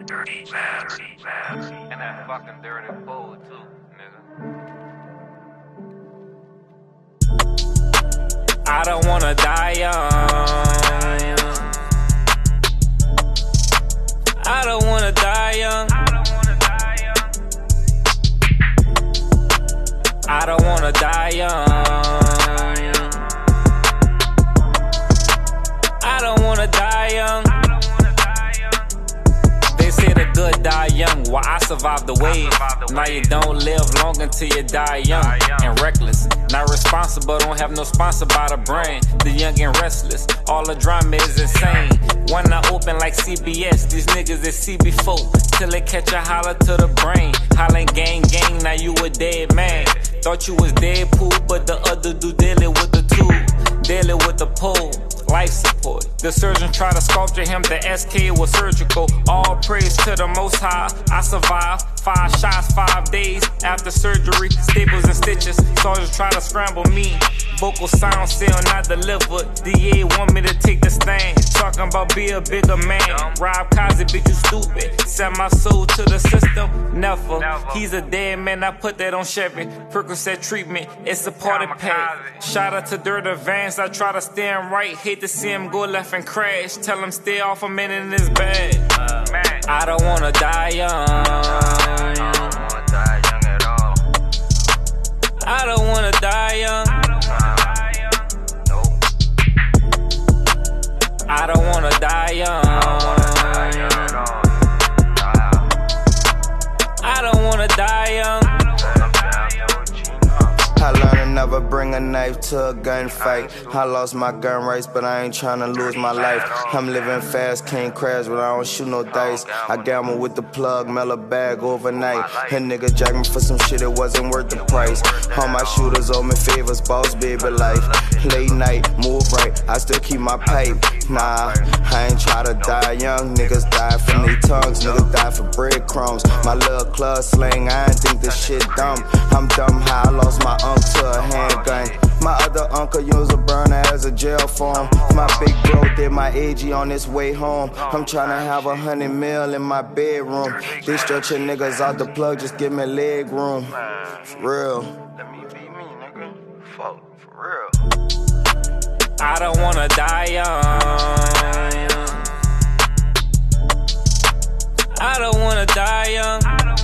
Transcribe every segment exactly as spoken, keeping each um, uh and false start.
Dirty Labs. And that fucking dirty bowl too, nigga. I don't wanna die young. I don't wanna die young. I don't wanna die young. I don't wanna die young. They say the good die young, while I survived the wave. Now you don't live long until you die young and reckless. Not responsible, don't have no sponsor by the brand. The young and restless, all the drama is insane. When I open like C B S, these niggas is C B four. Till they catch a holler to the brain. Hollin' gang gang, now you a dead man. Thought you was Deadpool, but the other dude dealing with the tool, dealing with the pole. Life support. The surgeon tried to sculpture him, the S K was surgical. All praise to the Most High. I survived five shots, five days after surgery. Staples and stitches. Soldiers try to scramble me. Vocal sound still not delivered. D A want me to take the stand. Talking about be a bigger man. Rob Kazi, bitch, you stupid. Send my soul to the system. Never. He's a dead man. I put that on Chevy. Percocet treatment. It's a party pack. Shout out to Dirt Advance. I try to stand right. Hate to see him go left and crash. Tell him stay off a minute in his bag. I don't wanna die young. I don't wanna die young. I don't wanna die young. I don't wanna die young. I learned to never bring a knife to a gunfight. I lost my gun rights, but I ain't tryna lose my life. I'm living fast, can't crash, but I don't shoot no dice. I gamble with the plug, mail a bag overnight. A nigga jacked me for some shit, it wasn't worth the price. All my shooters owe me favors, boss baby life. Late night, move right, I still keep my pipe. Nah, I ain't try to die young. Niggas die from their tongues, niggas die for breadcrumbs. My little club slang, I ain't think this shit dumb. I'm dumb how I lost my uncle to a handgun. My other uncle used a burner as a jail form. My big bro did my A G on his way home. I'm tryna have a hundred mil in my bedroom. They stretching niggas out the plug, just give me leg room. For real. Let me be me, nigga. Fuck, for real. I don't wanna die young. I don't wanna die young.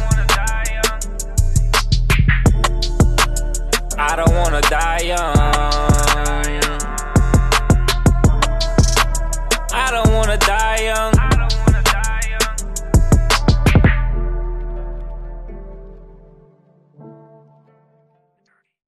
I don't wanna die young. I don't wanna die young.